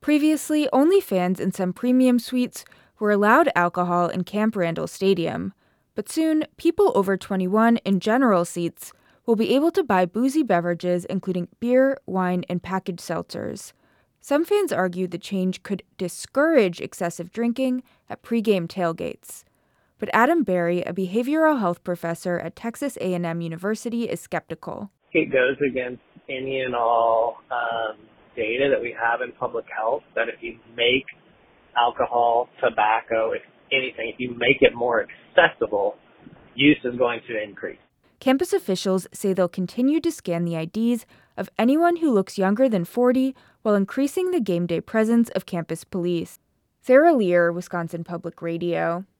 Previously, only fans in some premium suites were allowed alcohol in Camp Randall Stadium, but soon, people over 21 in general seats will be able to buy boozy beverages including beer, wine, and packaged seltzers. Some fans argue the change could discourage excessive drinking at pregame tailgates. But Adam Berry, a behavioral health professor at Texas A&M University, is skeptical. It goes against any and all data that we have in public health that if you make alcohol, tobacco, if anything, if you make it more accessible, use is going to increase. Campus officials say they'll continue to scan the IDs of anyone who looks younger than 40 while increasing the game day presence of campus police. Sarah Lear, Wisconsin Public Radio.